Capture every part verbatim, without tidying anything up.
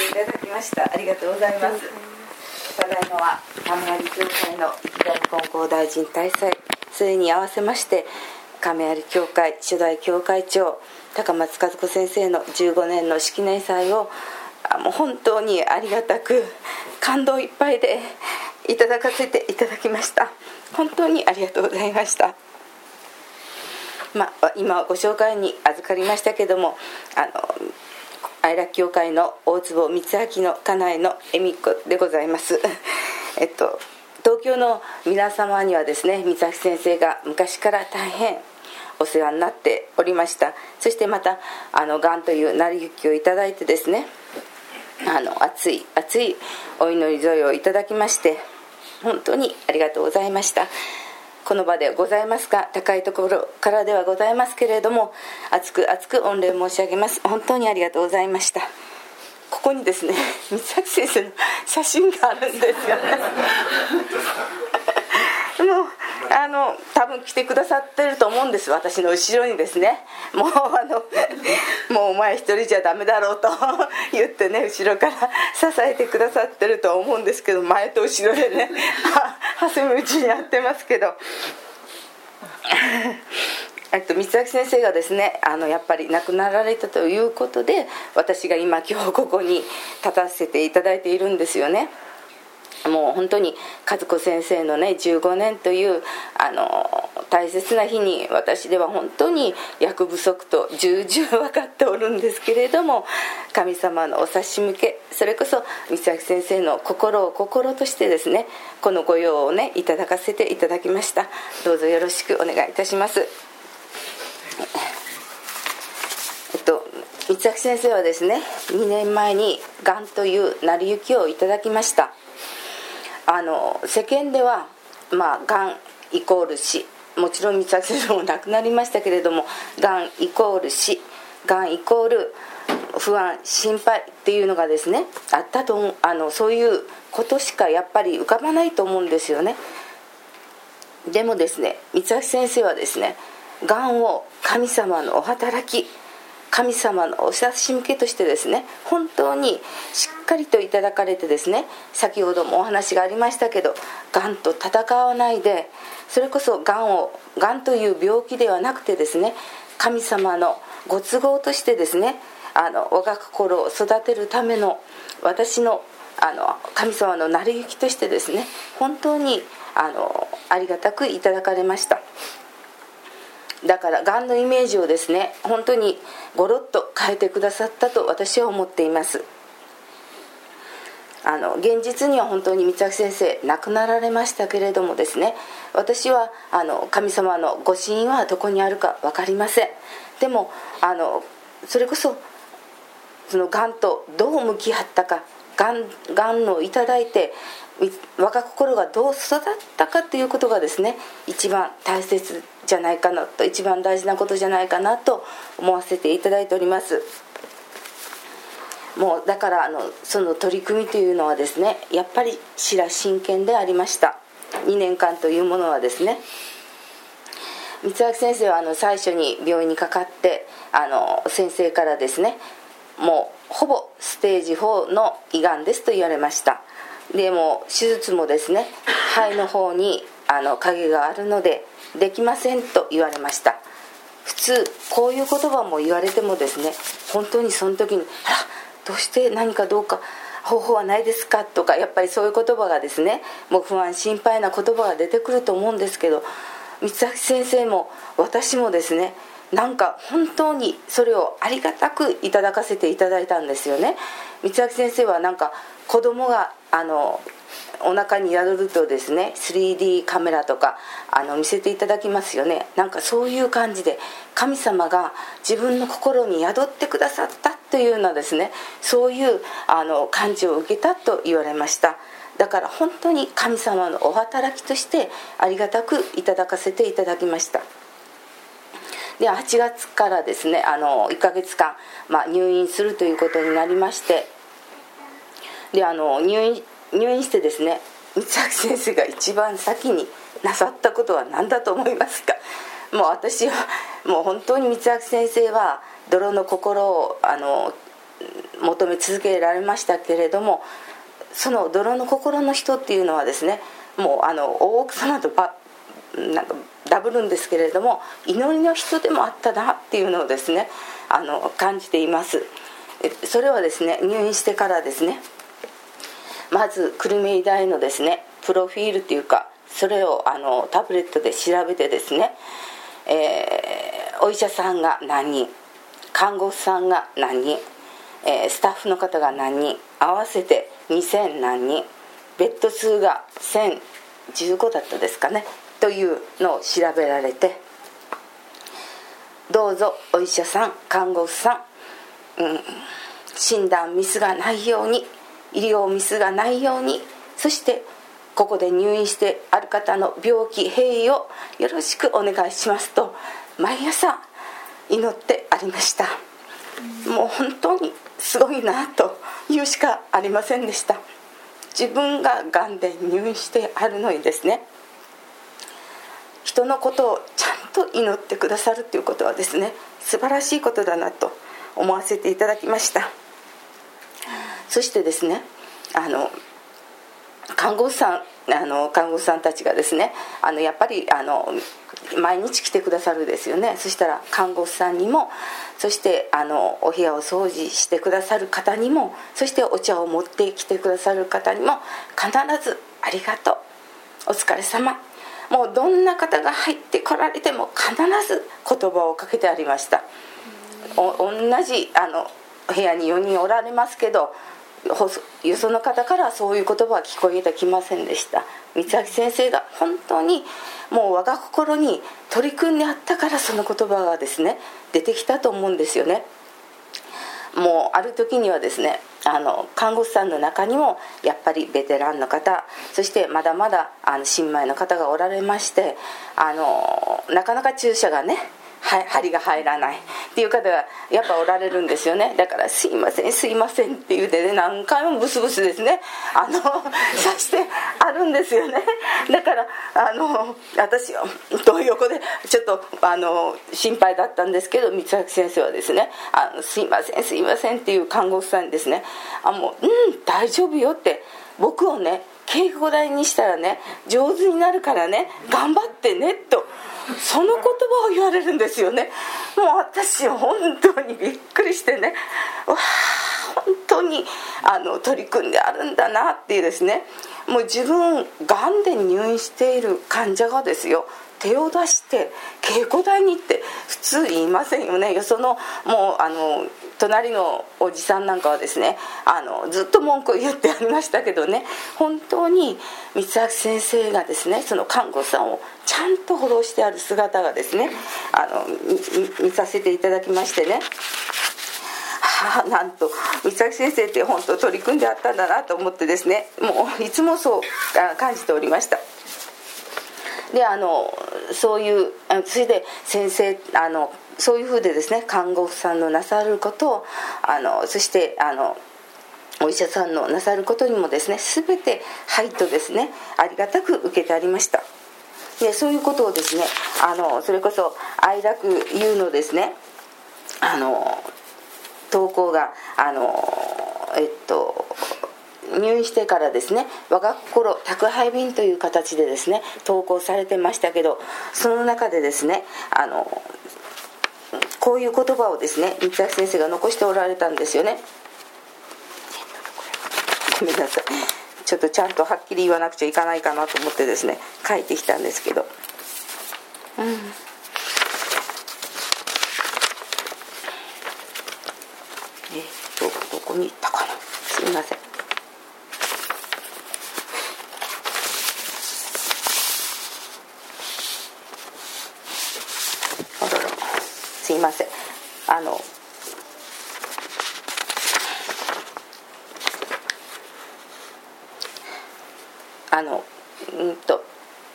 ていただきました。ありがとうございます。ただいまは亀有教会の一代金光大臣大祭、それに合わせまして亀有教会初代教会長高松和子先生のじゅうごねんの式年祭をもう本当にありがたく感動いっぱいでいただかせていただきました。本当にありがとうございました。まあ、今ご紹介に預かりましたけども、あの愛楽教会の大坪光明の家内の恵美子でございます。えっと東京の皆様にはですね、光明先生が昔から大変お世話になっておりました。そしてまたあのがんという成り行きをいただいてですね、あの熱い熱いお祈り添いをいただきまして本当にありがとうございました。この場でございますが高いところからではございますけれども厚く厚く御礼申し上げます。本当にありがとうございました。ここにですね光明先生の写真があるんですよねもうあの多分来てくださってると思うんです。私の後ろにですね、もうあのもうお前一人じゃダメだろうと言ってね、後ろから支えてくださってると思うんですけど、前と後ろでね挟み撃ちにやってますけどえっと、光明先生がですねあのやっぱり亡くなられたということで私が今今日ここに立たせていただいているんですよね。もう本当に和子先生のねじゅうごねんというあの大切な日に私では本当に役不足と重々分かっておるんですけれども、神様のお差し向け、それこそ光明先生の心を心としてですねこの御用をねいただかせていただきました。どうぞよろしくお願いいたします。えっと光明先生はですねにねんまえにがんという成り行きをいただきました。あの世間ではまあがんイコール死、もちろん光明先生も亡くなりましたけれども、がんイコール死、がんイコール不安心配っていうのがですねあったと、あのそういうことしかやっぱり浮かばないと思うんですよね。でもですね光明先生はですね、がんを神様のお働き、神様のお差し向けとしてですね本当にしっかりといただかれてですね、先ほどもお話がありましたけど、がんと戦わないで、それこそがんをがんという病気ではなくてですね、神様のご都合としてですね、あの我が心を育てるための私のあの神様の成り行きとしてですね本当にあのありがたくいただかれました。だからがんのイメージをですね本当にゴロッと変えてくださったと私は思っています。あの現実には本当に光明先生亡くなられましたけれどもですね、私はあの神様のご神意はどこにあるか分かりません。でもあのそれこそそのがんとどう向き合ったか、がん、がんをいただいて我が心がどう育ったかということがですね一番大切じゃないかなと、一番大事なことじゃないかなと思わせていただいております。もうだからあのその取り組みというのはですねやっぱりしら真剣でありました。にねんかんというものはですね、光明先生はあの最初に病院にかかってあの先生からですねもうほぼステージフォーの胃がんですと言われました。でも手術もですね肺の方にあの影があるのでできませんと言われました。普通こういう言葉も言われてもですね本当にその時にあらどうして何かどうか方法はないですかとか、やっぱりそういう言葉がですねもう不安心配な言葉が出てくると思うんですけど、光明先生も私もですねなんか本当にそれをありがたくいただかせていただいたんですよね。光明先生はなんか子供があのお腹に宿るとですね スリーディー カメラとかあの見せていただきますよね。なんかそういう感じで神様が自分の心に宿ってくださったというようなですねそういうあの感じを受けたと言われました。だから本当に神様のお働きとしてありがたくいただかせていただきました。ではちがつからですねあのいっかげつかん、まあ、入院するということになりまして、であの入院入院してですね光明先生が一番先になさったことは何だと思いますか。もう私はもう本当に光明先生は泥の心をあの求め続けられましたけれども、その泥の心の人っていうのはですね、もうあの大奥様とばなんかダブるんですけれども、祈りの人でもあったなっていうのをですね、あの感じています。それはですね、入院してからですね、まず久留米医大のですねプロフィールっていうか、それをあのタブレットで調べてですね、えー、お医者さんが何人、看護婦さんが何人、えー、スタッフの方が何人、合わせてにせん何人、ベッド数がせんじゅうごだったですかねというのを調べられて、どうぞお医者さん看護婦さん、うん、診断ミスがないように、医療ミスがないように、そしてここで入院してある方の病気併用よろしくお願いしますと毎朝祈ってありました。もう本当にすごいなというしかありませんでした。自分ががんで入院してあるのにですね、人のことをちゃんと祈ってくださるということはですね、素晴らしいことだなと思わせていただきました。そしてですね、あの看護師さんあの看護師さんたちがですね、あのやっぱりあの毎日来てくださるですよね。そしたら看護師さんにも、そしてあのお部屋を掃除してくださる方にも、そしてお茶を持ってきてくださる方にも必ずありがとう、お疲れ様、もうどんな方が入ってこられても必ず言葉をかけてありました。お同じあの部屋によにんおられますけど、よその方からはそういう言葉は聞こえてきませんでした。三明先生が本当にもう我が心に取り組んであったから、その言葉がですね出てきたと思うんですよね。もうある時にはですね、あの看護師さんの中にもやっぱりベテランの方、そしてまだまだあの新米の方がおられまして、あのなかなか注射がね針が入らないっていう方がやっぱおられるんですよね。だからすいませんすいませんって言うてね、何回もブスブスですねあのさしてあるんですよね。だからあの私は横でちょっとあの心配だったんですけど、三明先生はですね、あのすいませんすいませんっていう看護師さんにですね、あもううん大丈夫よって、僕をね稽古台にしたらね上手になるからね頑張ってねと、その言葉を言われるんですよね。もう私本当にびっくりしてね、わあ本当にあの取り組んであるんだなっていうですね、もう自分がんで入院している患者がですよ、手を出して稽古台に行って普通言いませんよね。よそのもうあの隣のおじさんなんかはですね、あのずっと文句を言ってありましたけどね、本当に三明先生がですね、その看護師さんをちゃんとフォローしてある姿がですね、あの 見, 見させていただきましてね、はあ、なんと三明先生って本当取り組んであったんだなと思ってですね、もういつもそう感じておりました。であのそういうそれで先生あのそういうふうでですね、看護婦さんのなさることをあのそしてあのお医者さんのなさることにもですね、全てはいとですねありがたく受けてありました。でそういうことをですね、あのそれこそ愛楽優のですねあの投稿があのえっと入院してからですね、我が心宅配便という形でですね投稿されてましたけど、その中でですねあのこういう言葉をですね三明先生が残しておられたんですよね。ごめんなさい、ちょっとちゃんとはっきり言わなくちゃいかないかなと思ってですね書いてきたんですけど、うんえっとどこに行ったかな、すいません。すいません、あのあのうんと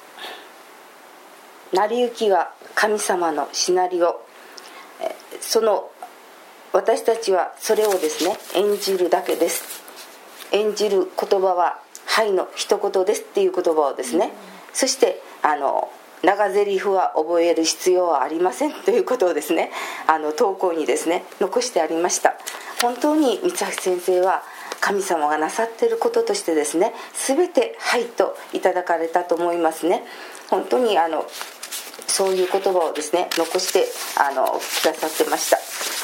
成り行きは神様のシナリオ、その私たちはそれをですね演じるだけです。演じる言葉ははいの一言ですっていう言葉をですね、うん、そしてあの長台詞は覚える必要はありませんということをですね、あの投稿にですね残してありました。 本当に三橋先生は神様がなさっていることとしてですね、全てはいといただかれたと思いますね。本当にあのそういう言葉をですね残してあのくださってました。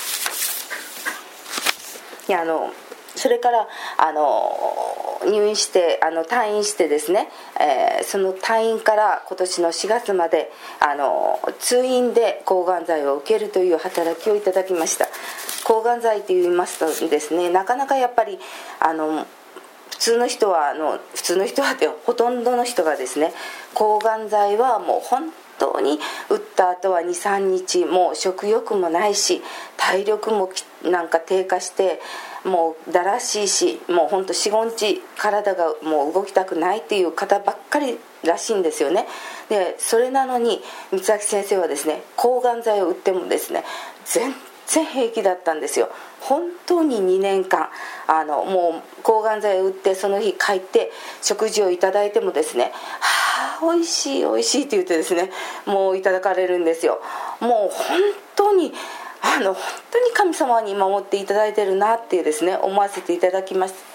いやあのそれからあの入院してあの退院してですね、えー、その退院から今年のしがつまであの通院で抗がん剤を受けるという働きをいただきました。抗がん剤といいますとですね、なかなかやっぱりあの普通の人はあの普通の人はってほとんどの人がですね、抗がん剤はもう本当に打った後は にさんにちもう食欲もないし体力もなんか低下してもうだらしいし、もう本当 よん、ごにち体がもう動きたくないっていう方ばっかりらしいんですよね。でそれなのに三崎先生はですね、抗がん剤を打ってもですね全然平気だったんですよ。本当ににねんかんあのもう抗がん剤を打ってその日帰って食事をいただいてもですね、はあ美味しい美味しいって言ってですねもういただかれるんですよ。もう本当にあの本当に神様に守っていただいてるなっていうですね思わせていただきました。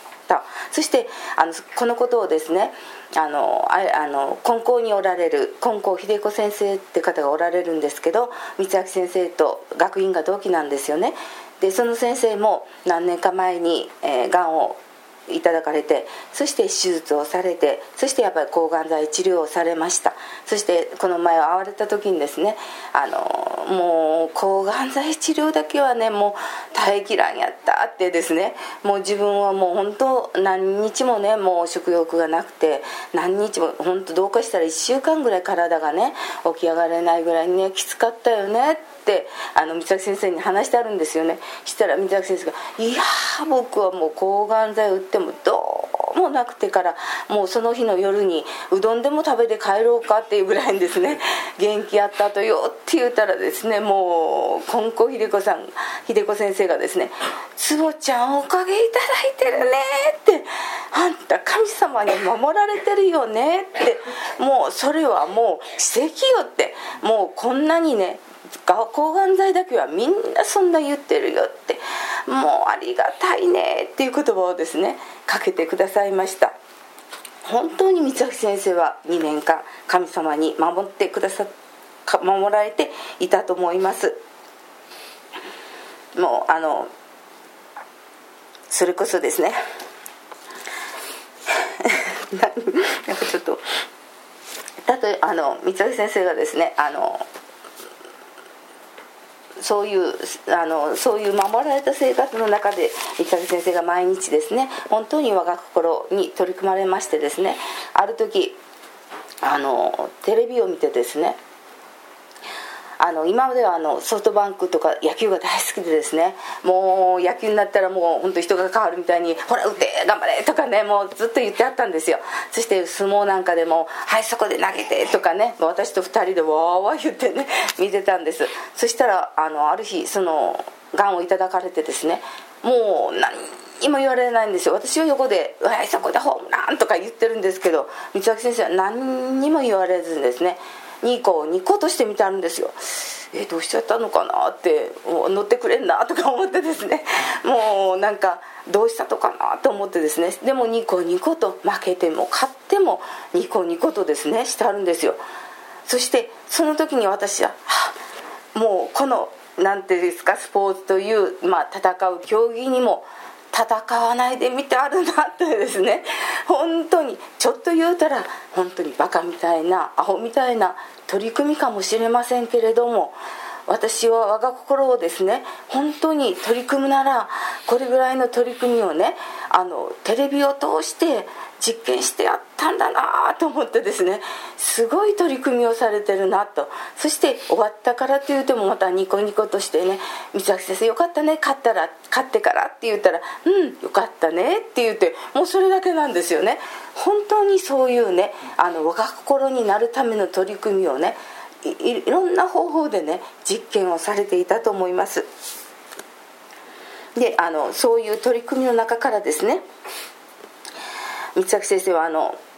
そしてあのこのことをですねあのああの金光におられる金光秀子先生って方がおられるんですけど、三崎先生と学院が同期なんですよね。でその先生も何年か前に、えー、がんをいただかれて、そして手術をされて、そしてやっぱり抗がん剤治療をされました。そしてこの前会われた時にですね、あのもう抗がん剤治療だけはねもう耐えきらんやったってですね、もう自分はもう本当何日もねもう食欲がなくて、何日も本当どうかしたらいっしゅうかんぐらい体がね起き上がれないぐらいねきつかったよねってあの三崎先生に話してあるんですよね。したら三崎先生がいや僕はもう抗がん剤打ってもどうもなくてから、もうその日の夜にうどんでも食べて帰ろうかっていうぐらいにですね元気あった後よって言ったらですね、もう金光秀子さん秀子先生がですね、坪ちゃんおかげいただいてるねって、あんた神様に守られてるよねって、もうそれはもう奇跡よって、もうこんなにね抗がん剤だけはみんなそんな言ってるよって、もうありがたいねっていう言葉をですねかけてくださいました。本当に三崎先生はにねんかん神様に守ってくださ守られていたと思います。もうあのそれこそですねなんかちょっとたとえあの三崎先生がですねあのそういうあのそういう守られた生活の中で三崎先生が毎日ですね本当に我が心に取り組まれましてですね、ある時あのテレビを見てですね、あの今まではあのソフトバンクとか野球が大好きでですね、もう野球になったらもう本当人が変わるみたいにほら打て頑張れとかねもうずっと言ってあったんですよ。そして相撲なんかでもはいそこで投げてとかね、私とふたりでわーわー言ってね見てたんです。そしたらあのある日そのがんをいただかれてですね、もう何にも言われないんですよ。私は横ではいそこでホームランとか言ってるんですけど、三崎先生は何にも言われずにですねニコニコとして見てあるんですよ。えどうしちゃったのかなって乗ってくれんなとか思ってですね、もうなんかどうしたとかなと思ってですね、でもニコニコと負けても勝ってもニコニコとですねしてあるんですよ。そしてその時に私は、はあ、もうこのなんてですかスポーツという、まあ、戦う競技にも戦わないで見てあるなってですね、本当にちょっと言うたら本当にバカみたいなアホみたいな取り組みかもしれませんけれども、私は我が心をですね本当に取り組むならこれぐらいの取り組みをねあのテレビを通して実験してやったんだなと思ってですね、すごい取り組みをされてるなと。そして終わったからって言うてもまたニコニコとしてね、三崎先生よかったね勝ったら勝ってからって言ったらうんよかったねって言って、もうそれだけなんですよね。本当にそういうねあの我が心になるための取り組みをね い, いろんな方法でね実験をされていたと思います。であのそういう取り組みの中からですね三崎先生はあの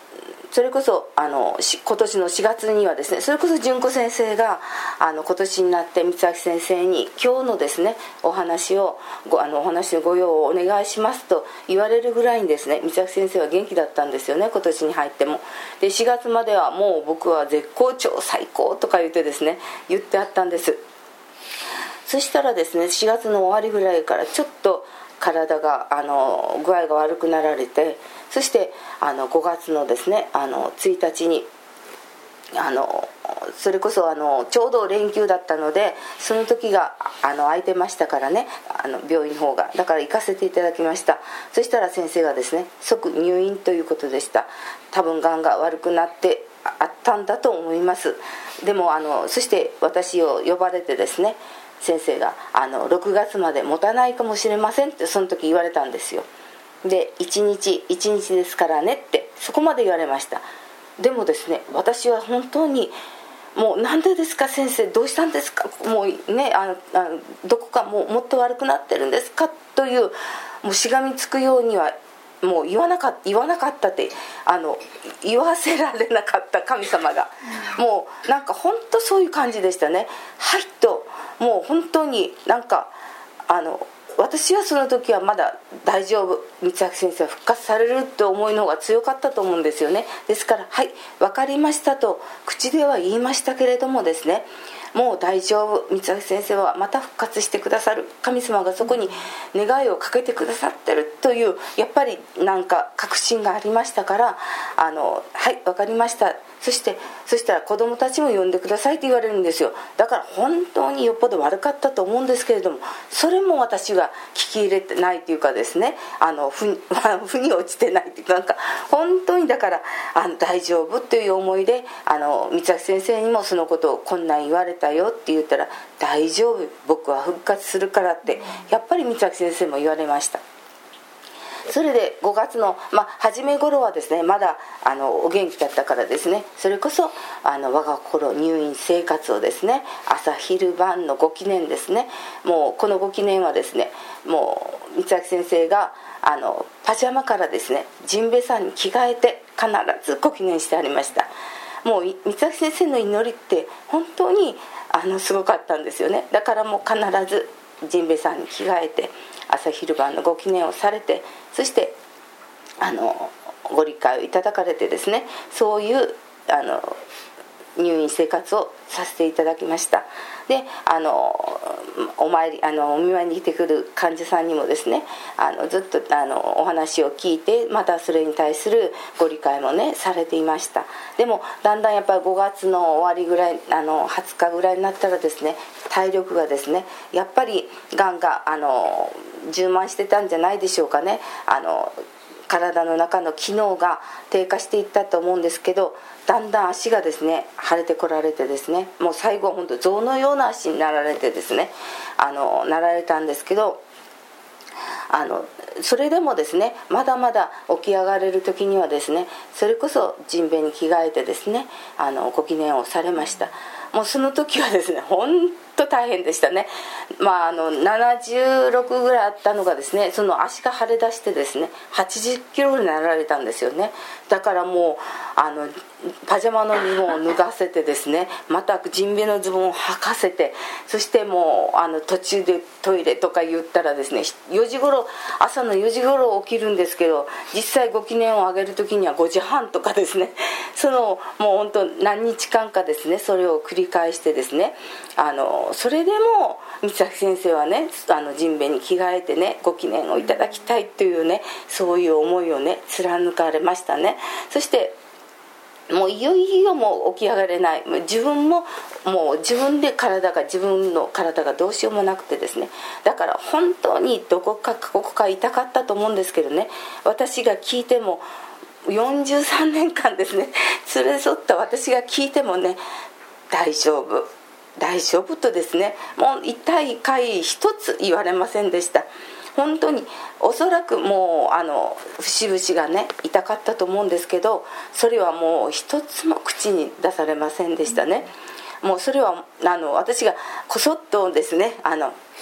それこそあの今年のしがつにはですね、それこそ純子先生があの今年になって光明先生に今日のですねお話をごあのお話のご用をお願いしますと言われるぐらいにですね、光明先生は元気だったんですよね、今年に入っても。でしがつまではもう僕は絶好調最高とか言ってですね言ってあったんです。そしたらですね、しがつの終わりぐらいからちょっと体があの具合が悪くなられて、そしてあのごがつのですねあのついたちにあのそれこそあのちょうど連休だったので、その時があの空いてましたからね、あの病院の方がだから行かせていただきました。そしたら先生がですね即入院ということでした。多分がんが悪くなってあったんだと思います。でもあのそして私を呼ばれてですね、先生があのろくがつまで持たないかもしれませんってその時言われたんですよ。でいちにちいちにちですからねってそこまで言われました。でもですね、私は本当にもうなんでですか先生、どうしたんですか、もうねあのあのどこかもうもっと悪くなってるんですかという、もうしがみつくようにはもう言わなかった言わなかったってあの言わせられなかった神様が、もうなんか本当そういう感じでしたね。はいと、もう本当になんかあの私はその時はまだ大丈夫、光明先生は復活されるって思いの方が強かったと思うんですよね。ですからはい分かりましたと口では言いましたけれどもですね、もう大丈夫、光明先生はまた復活してくださる、神様がそこに願いをかけてくださってるというやっぱりなんか確信がありましたから、あのはい分かりました、そしてそしたら子供たちも呼んでくださいって言われるんですよ。だから本当によっぽど悪かったと思うんですけれども、それも私が聞き入れてないというかですね、あのふ腑に落ちてないというか、なんか本当にだからあの大丈夫という思いで、あの光明先生にもそのことをこんなん言われたよって言ったら、大丈夫僕は復活するからってやっぱり光明先生も言われました。それでごがつの、まあ、初め頃はですねまだあのお元気だったからですね、それこそあの我が心入院生活をですね朝昼晩のご記念ですね、もうこのご記念はですね、もう光明先生があのパジャマからですねジンベエさんに着替えて必ずご記念してありました。もう光明先生の祈りって本当にあのすごかったんですよね。だからもう必ずジンベエさんに着替えて朝昼晩のご記念をされて、そしてあのご理解をいただかれてですね、そういうあの入院生活をさせていただきました。であのお参りあのお見舞いに来てくる患者さんにもですね、あのずっとあのお話を聞いて、またそれに対するご理解もねされていました。でもだんだんやっぱりごがつの終わりぐらい、あのはつかぐらいになったらですね、体力がですねやっぱりがんがあの充満してたんじゃないでしょうかね。あの体の中の機能が低下していったと思うんですけど、だんだん足がですね腫れてこられてですね、もう最後は本当象のような足になられてですね、あのなられたんですけど、あのそれでもですねまだまだ起き上がれる時にはですね、それこそジンベエに着替えてですねあのご記念をされました。もうその時はですね本当大変でしたね。まああのななじゅうろくぐらいあったのがですね、その足が腫れ出してですねはちじゅっキロになられたんですよね。だからもうあのパジャマのズボンを脱がせてですね、またジンベエのズボンを履かせて、そしてもうあの途中でトイレとか言ったらですねよじ頃朝のよじ頃起きるんですけど、実際ご記念をあげる時にはごじはんとかですね、そのもう本当何日間かですねそれを繰り返してですね、あのそれでも光明先生はねあのジンベエに着替えてねご記念をいただきたいというね、そういう思いをね貫かれましたね。そしてもういよいよもう起き上がれない、自分ももう自分で体が自分の体がどうしようもなくてですね、だから本当にどこかここか痛かったと思うんですけどね、私が聞いてもよんじゅうさんねんかんですね連れ添った私が聞いてもね大丈夫大丈夫とですね、もう痛い回一つ言われませんでした。本当におそらくもうあの節々がね痛かったと思うんですけど、それはもう一つも口に出されませんでしたね。もうそれはあの私がこそっとですねあの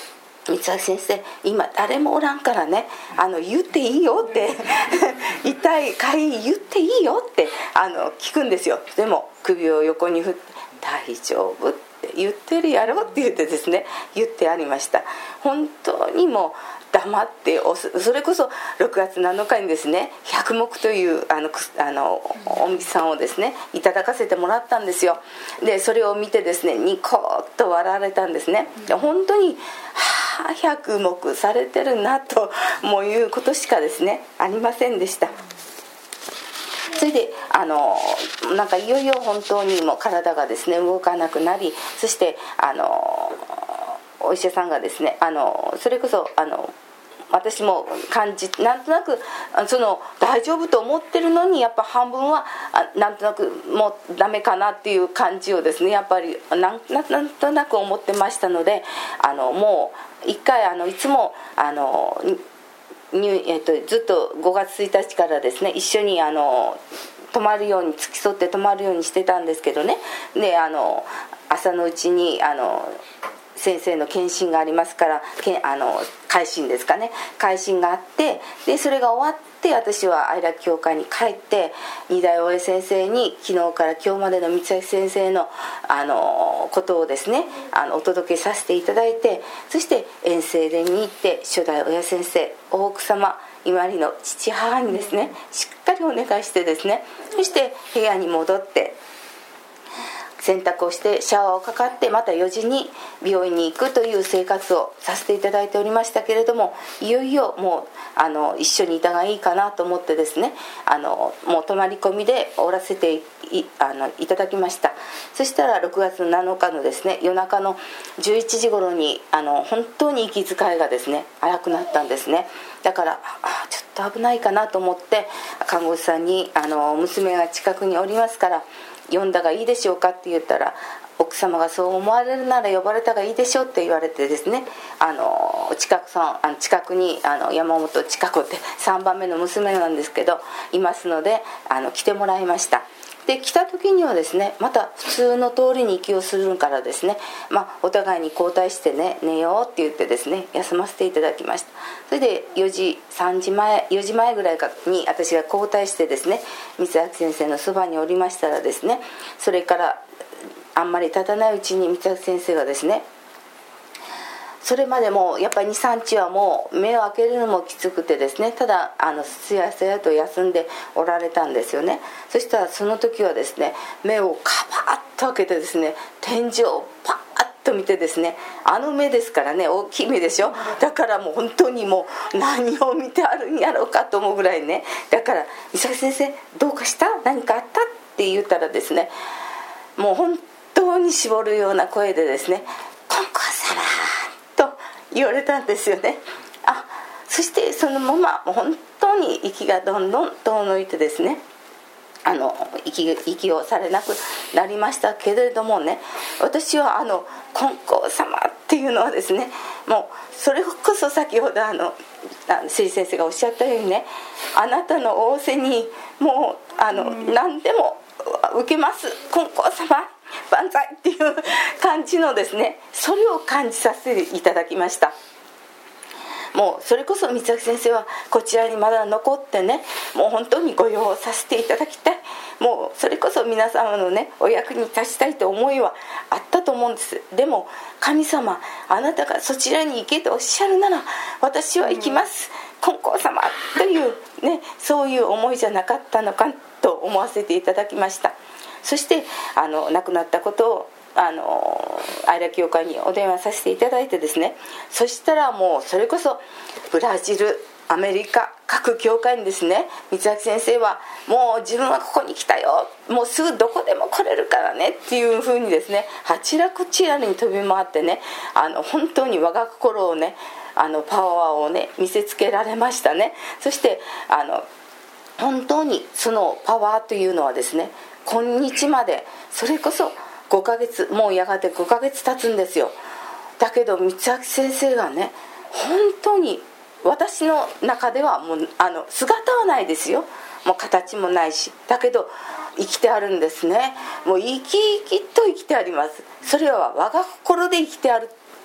三崎先生今誰もおらんからねあの言っていいよって痛いかい言っていいよってあの聞くんですよ。でも首を横に振って大丈夫って言ってるやろって言ってですね言ってありました。本当にもう黙っておそれこそろくがつなのかにですね百目というあのあのおみきさんをですねいただかせてもらったんですよ。でそれを見てですねニコッと笑われたんですね。で本当にはあ百目されてるなともういうことしかですねありませんでした。それであのなんかいよいよ本当にもう体がですね動かなくなり、そしてあのお医者さんがですねあのそれこそあの私も感じなんとなくその大丈夫と思ってるのにやっぱ半分はなんとなくもうダメかなっていう感じをですねやっぱりなんなんとなく思ってましたので、あのもう一回あのいつもあのに、えっと、ずっとごがつついたちからですね一緒にあの泊まるように付き添って泊まるようにしてたんですけどね。であの朝のうちにあの先生の検診がありますからけあの回診ですかね回診があって、でそれが終わって私は愛楽教会に帰って二代大江先生に昨日から今日までの三崎先生のあのことをですねあのお届けさせていただいて、そして遠征殿に行って初代大江先生大奥様今里の父母にですねしっかりお願いしてですね、そして部屋に戻って洗濯をしてシャワーをかかってまたよじに病院に行くという生活をさせていただいておりましたけれども、いよいよもうあの一緒にいたがいいかなと思ってですねあのもう泊まり込みでおらせて い, あのいただきました。そしたらろくがつなのかのですね夜中のじゅういちじ頃にあの本当に息遣いがですね荒くなったんですね。だからあちょっと危ないかなと思って看護師さんにあの娘が近くにおりますから呼んだがいいでしょうかって言ったら、奥様がそう思われるなら呼ばれたがいいでしょうって言われてですねあの近くさんあの近くにあの山本千佳子ってさんばんめの娘なんですけどいますのであの来てもらいました。で来た時にはですねまた普通の通りに息をするからですね、まあ、お互いに交代してね寝ようって言ってですね休ませていただきました。それでよじさんじまえよじまえぐらいに私が交代してですね三崎先生のそばにおりましたらですね、それからあんまり経たないうちに三崎先生がですねそれまでもやっぱりにさんにちはもう目を開けるのもきつくてですねただあのすやすやと休んでおられたんですよね。そしたらその時はですね目をカパッと開けてですね天井をパーッと見てですねあの目ですからね大きい目でしょ。だからもう本当にもう何を見てあるんやろうかと思うぐらいね、だから三崎先生どうかした何かあったって言ったらですねもう本当に絞るような声でですねコンコン様と言われたんですよね。あそしてそのまま本当に息がどんどん遠のいてですねあの 息, 息をされなくなりましたけれどもね、私はあの金光様っていうのはですねもうそれこそ先ほどあの杉先生がおっしゃったようにねあなたの仰せにもうあの、うん、何でも受けます金光様万歳っていう感じのですねそれを感じさせていただきました。もうそれこそ三崎先生はこちらにまだ残ってねもう本当にご用をさせていただきたい、もうそれこそ皆様のねお役に立ちたいという思いはあったと思うんです。でも神様あなたがそちらに行けとおっしゃるなら私は行きます、金光様というねそういう思いじゃなかったのかと思わせていただきました。そしてあの亡くなったことをあの愛楽教会にお電話させていただいてですね、そしたらもうそれこそブラジルアメリカ各教会にですね三崎先生はもう自分はここに来たよもうすぐどこでも来れるからねっていう風にですねあちらこちらに飛び回ってねあの本当に我が心をねあのパワーをね見せつけられましたね。そしてあの本当にそのパワーというのはですね今日までそれこそごかげつもうやがてごかげつ経つんですよ。だけど三崎先生がね本当に私の中ではもうあの姿はないですよ、もう形もないし、だけど生きてあるんですね。もう生き生きと生きてあります。それは我が心で生きてある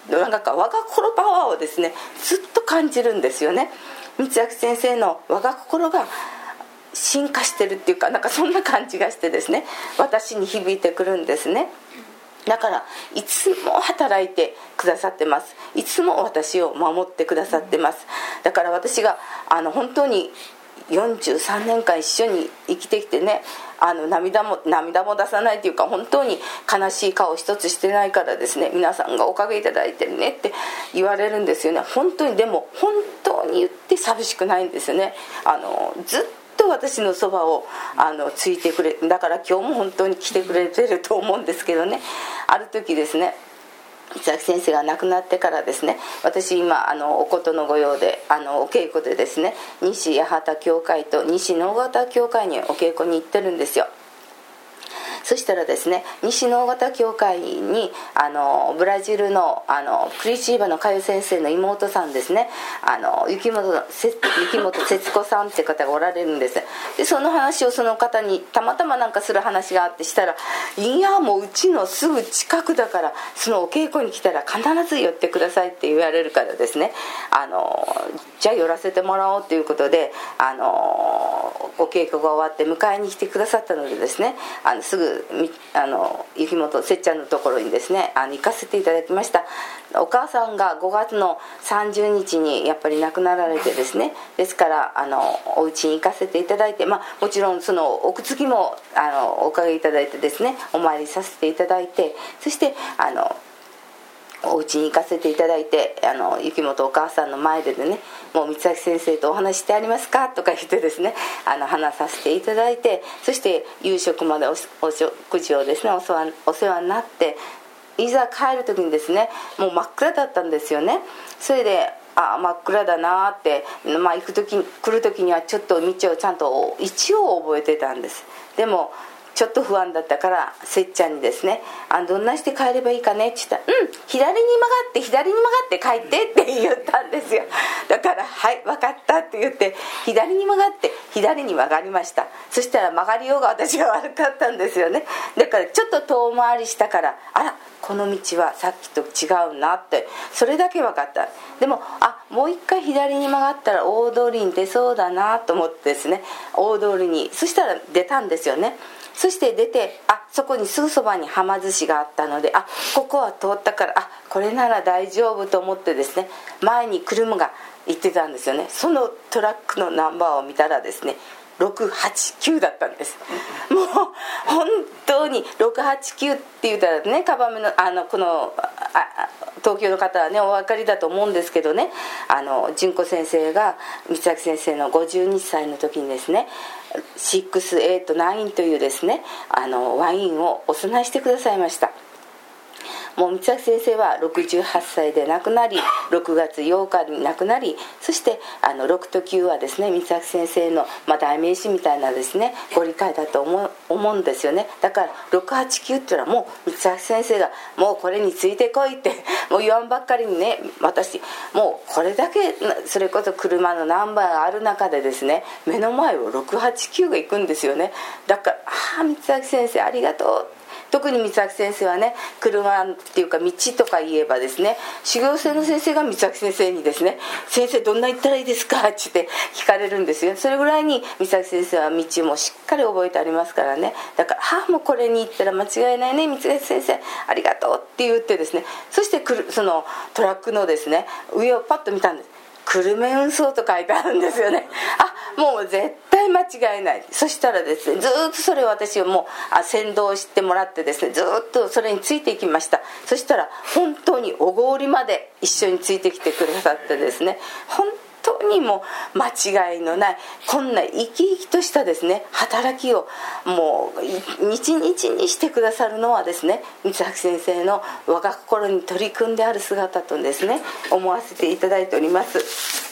なんか我が心パワーをですねずっと感じるんですよね。光明先生の我が心が進化してるっていうか、なんかそんな感じがしてですね、私に響いてくるんですね。だからいつも働いてくださってます。いつも私を守ってくださってます。だから私があの本当によんじゅうさんねんかん一緒に生きてきてね、あの涙も涙も出さないというか、本当に悲しい顔一つしてないからですね、皆さんがおかげいただいてるねって言われるんですよね。本当に、でも本当に言って寂しくないんですよね。あのずっと私のそばをあのついてくれ、だから今日も本当に来てくれてると思うんですけどね。ある時ですね、光明先生が亡くなってからですね、私今あのおことの御用であのお稽古でですね、西八幡教会と西直方教会にお稽古に行ってるんですよ。そしたらですね、西直方教会にあのブラジル の, あのクリチーバの佳代先生の妹さんですね、あの雪本雪本節子さんって方がおられるんです。でその話をその方にたまたまなんかする話があってしたら、いやもううちのすぐ近くだからそのお稽古に来たら必ず寄ってくださいって言われるからですね、あのじゃあ寄らせてもらおうということで、あのお稽古が終わって迎えに来てくださったのでですね、あのすぐあの雪本せっちゃんのところにですね、あの行かせていただきました。お母さんがごがつのさんじゅうにちにやっぱり亡くなられてですね、ですからあのお家に行かせていただいて、まあ、もちろんそのお靴きもあのおかげいただいてですね、お参りさせていただいて、そしてあのお家に行かせていただいて、あの雪本お母さんの前でね、もう光明先生とお話してありますかとか言ってですね、あの話させていただいて、そして夕食まで お, お食事をですね お世話、お世話になって、いざ帰る時にですね、もう真っ暗だったんですよね。それであ真っ暗だなって、まあ、行く時来る時にはちょっと道をちゃんと一応覚えてたんです。でもちょっと不安だったからせっちゃんにですね、あどんなして帰ればいいかねって言ったら、うん左に曲がって左に曲がって帰ってって言ったんですよ。だからはい分かったって言って左に曲がって左に曲がりました。そしたら曲がりようが私が悪かったんですよね。だからちょっと遠回りしたから、あらこの道はさっきと違うなって、それだけ分かった。でもあもう一回左に曲がったら大通りに出そうだなと思ってですね、大通りにそしたら出たんですよね。そして出て、あそこにすぐそばにはま寿司があったので、あここは通ったから、あこれなら大丈夫と思ってですね、前に車が行ってたんですよね。そのトラックのナンバーを見たらですね、ろくはちきゅうだったんです。もう本当にろくはちきゅうって言ったらね、カバメのあのこのあ東京の方はねお分かりだと思うんですけどね、あの純子先生が光明先生のごじゅうにさいの時にですね、ろく、はち、きゅうというですね、あのワインをお供えしてくださいました。もう光明先生はろくじゅうはっさいで亡くなり、ろくがつようかに亡くなり、そしてあのろくときゅうはですね、光明先生の、まあ、代名詞みたいなですねご理解だと思う、思うんですよね。だからろくはちきゅうっていうのはもう光明先生がもうこれについてこいってもう言わんばっかりにね、私もうこれだけそれこそ車のナンバーがある中でですね、目の前をろくはちきゅうが行くんですよね。だからああ光明先生ありがとう。特に光明先生はね、車っていうか道とか言えばですね、修行生の先生が光明先生にですね、先生どんな行ったらいいですかって言って聞かれるんですよ。それぐらいに光明先生は道もしっかり覚えてありますからね。だからああもうこれに行ったら間違いないね光明先生ありがとうって言ってですね、そしてくるそのトラックのですね上をパッと見たんです。久留米運送と書いてあるんですよね。あもう絶対間違いない。そしたらですね、ずっとそれを私はもうあ先導してもらってですね、ずっとそれについていきました。そしたら本当に小郡まで一緒についてきてくださってですね、本当にもう間違いのないこんな生き生きとしたですね働きをもう日々にしてくださるのはですね、光明先生の我が心に取り組んである姿とですね思わせていただいております。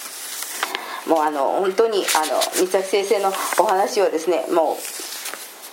もうあの本当にあの光明先生のお話をですねもう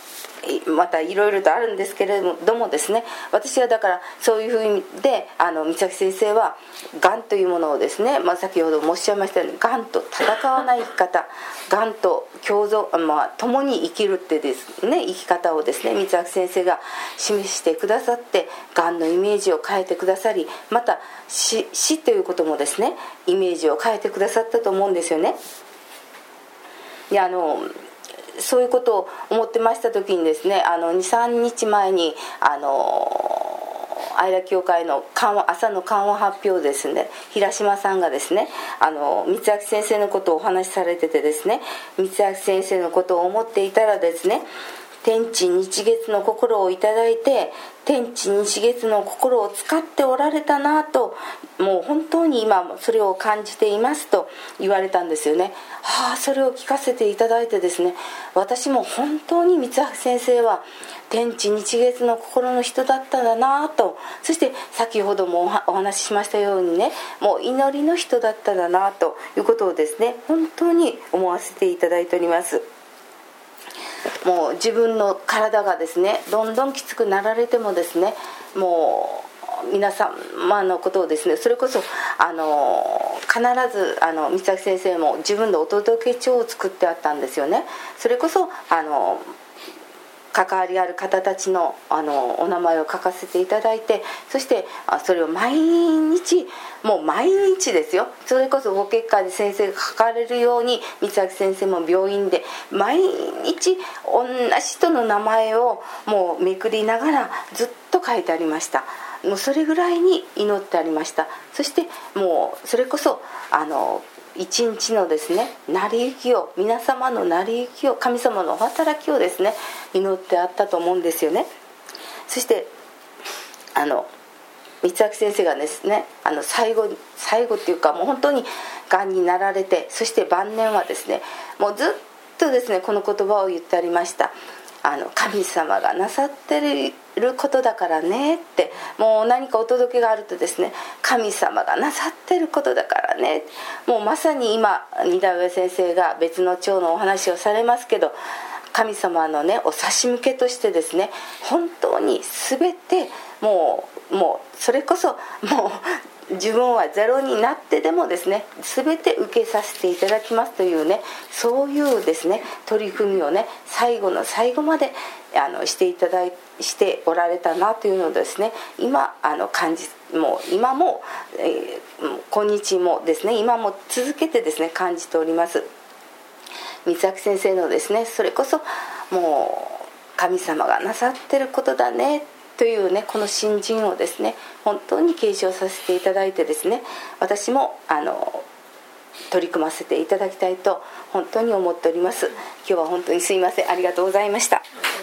またいろいろとあるんですけれどもですね、私はだからそういうふうであの三崎先生はがんというものをですね、まあ、先ほどもおっしゃいましたようにがんと戦わない生き方、がんと共存、まあ、共に生きるってですね生き方をですね三崎先生が示してくださって、がんのイメージを変えてくださり、また 死, 死ということもですねイメージを変えてくださったと思うんですよね。であのそういうことを思ってました時にですね、あのにさんにちまえにあの愛楽教会の緩和朝の緩和発表ですね、平島さんがですねあの三崎先生のことをお話しされててですね、三崎先生のことを思っていたらですね、天地日月の心をいただいて、天地日月の心を使っておられたなと、もう本当に今それを感じていますと言われたんですよね。はあ、それを聞かせていただいてですね、私も本当に三橋先生は天地日月の心の人だったんだなと、そして先ほどもお話ししましたようにね、もう祈りの人だったんだなということをですね本当に思わせていただいております。もう自分の体がですねどんどんきつくなられてもですね、もう皆様のことをですね、それこそあの必ずあの三崎先生も自分のお届け帳を作ってあったんですよね。それこそあの関わりある方たち の, あのお名前を書かせていただいて、そしてそれを毎日もう毎日ですよ、それこそご結果で先生が書かれるように三崎先生も病院で毎日同じ人の名前をもうめくりながらずっと書いてありました。もうそれぐらいに祈ってありました。そしてもうそれこそあの一日のですね成り行きを、皆様の成り行きを、神様のお働きをですね祈ってあったと思うんですよね。そしてあの三崎先生がですねあの最後最後っていうかもう本当にがんになられて、そして晩年はですねもうずっとですねこの言葉を言ってありました。あの神様がなさってることだからねって、もう何かお届けがあるとですね、神様がなさってることだからね、もうまさに今二代上先生が別の長のお話をされますけど、神様のねお差し向けとしてですね本当に全てもうもうそれこそもう自分はゼロになってでもですね全て受けさせていただきますというね、そういうですね取り組みをね最後の最後まであのしていただいしておられたなというのをですね今あの感じもう今も、えー、今日もですね今も続けてですね感じております。三崎先生のですねそれこそもう神様がなさってることだねというねこの信心をですね本当に継承させていただいてですね、私もあの取り組ませていただきたいと本当に思っております。今日は本当にすいません、ありがとうございました。